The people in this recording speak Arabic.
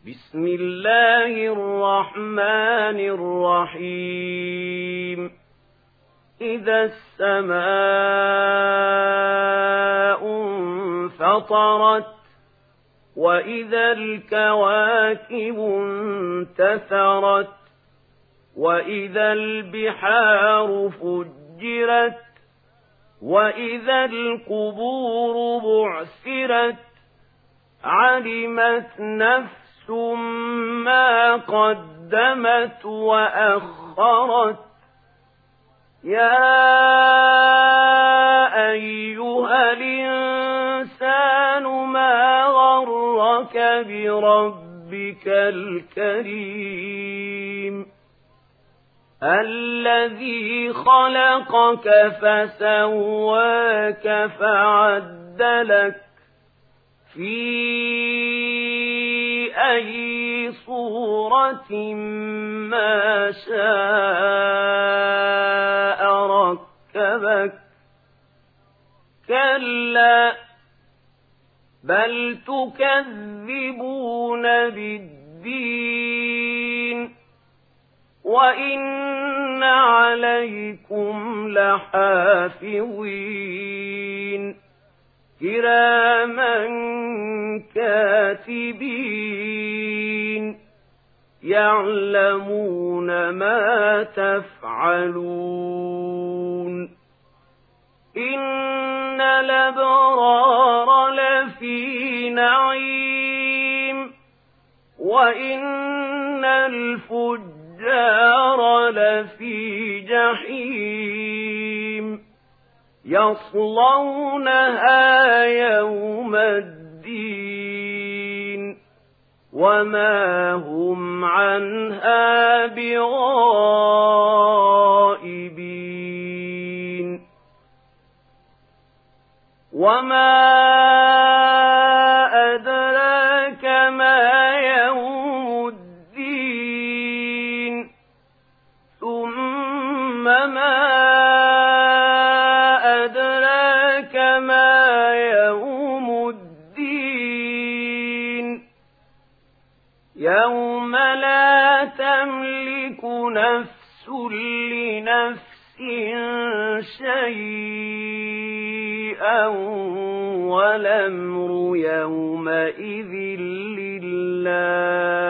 بسم الله الرحمن الرحيم إذا السماء انفطرت وإذا الكواكب انتثرت وإذا البحار فجرت وإذا القبور بعثرت علمت نفس ما قدمت وأخرت يا أيها الإنسان ما غرك بربك الكريم الذي خلقك فسواك فعدلك في أي صورة ما شاء ركبك كلا بل تكذبون بالدين وإن عليكم لحافظين كراما كاتبين يعلمون ما تفعلون إن الأبرار لفي نعيم وإن الفجار لفي جحيم يصلونها يوم الدين وما هم عنها بغائبين وما أدراك ما يوم الدين ثم ما أدراك ما يوم الدين يوم لا تملك نفس لنفس شيئا والأمر يومئذ لله